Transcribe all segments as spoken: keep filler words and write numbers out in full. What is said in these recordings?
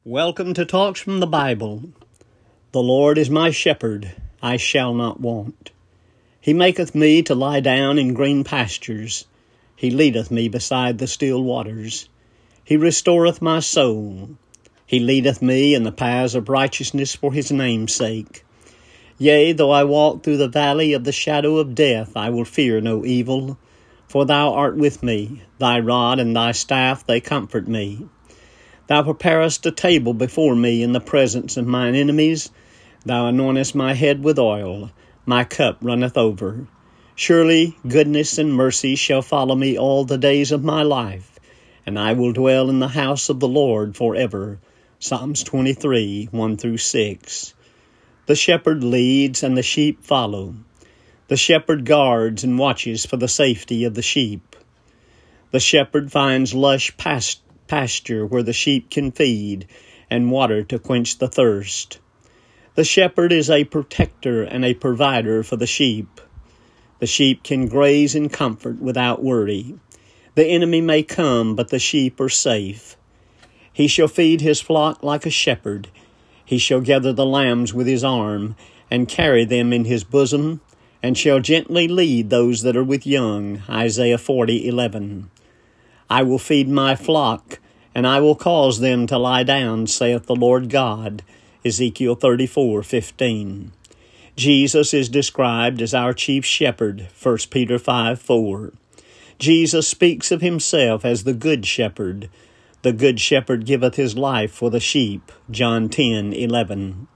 Welcome to Talks from the Bible. The Lord is my shepherd, I shall not want. He maketh me to lie down in green pastures. He leadeth me beside the still waters. He restoreth my soul. He leadeth me in the paths of righteousness for his name's sake. Yea, though I walk through the valley of the shadow of death, I will fear no evil. For thou art with me, thy rod and thy staff, they comfort me. Thou preparest a table before me in the presence of mine enemies. Thou anointest my head with oil. My cup runneth over. Surely goodness and mercy shall follow me all the days of my life, and I will dwell in the house of the Lord forever. Psalms twenty-three, one through six. The shepherd leads and the sheep follow. The shepherd guards and watches for the safety of the sheep. The shepherd finds lush pastures. pasture where the sheep can feed, and water to quench the thirst. The shepherd is a protector and a provider for the sheep. The sheep can graze in comfort without worry. The enemy may come, but the sheep are safe. He shall feed his flock like a shepherd. He shall gather the lambs with his arm, and carry them in his bosom, and shall gently lead those that are with young. Isaiah forty, eleven. I will feed my flock, and I will cause them to lie down, saith the Lord God. Ezekiel thirty-four, fifteen. Jesus is described as our chief shepherd, First Peter five, four. Jesus speaks of himself as the good shepherd. The good shepherd giveth his life for the sheep, John ten, eleven.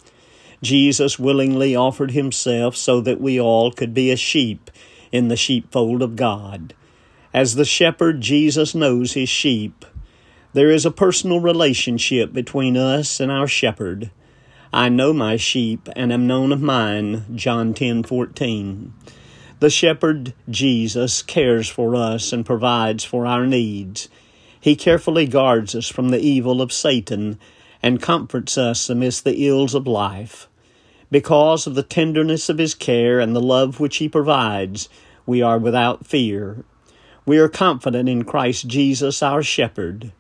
Jesus willingly offered himself so that we all could be a sheep in the sheepfold of God. As the shepherd, Jesus knows his sheep. There is a personal relationship between us and our shepherd. I know my sheep and am known of mine, John ten, fourteen. The shepherd, Jesus, cares for us and provides for our needs. He carefully guards us from the evil of Satan and comforts us amidst the ills of life. Because of the tenderness of his care and the love which he provides, we are without fear. We are confident in Christ Jesus, our shepherd.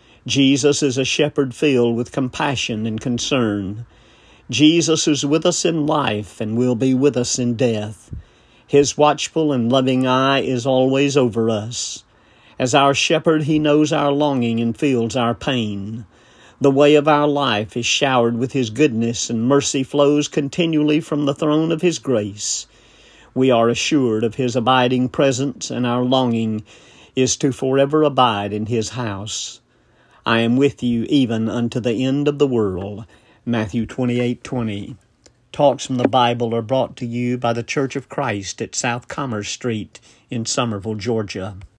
Jesus is a shepherd filled with compassion and concern. Jesus is with us in life and will be with us in death. His watchful and loving eye is always over us. As our shepherd, he knows our longing and feels our pain. The way of our life is showered with his goodness, and mercy flows continually from the throne of his grace. We are assured of his abiding presence, and our longing is to forever abide in his house. I am with you even unto the end of the world. Matthew twenty-eight, twenty. Talks from the Bible are brought to you by the Church of Christ at South Commerce Street in Summerville, Georgia.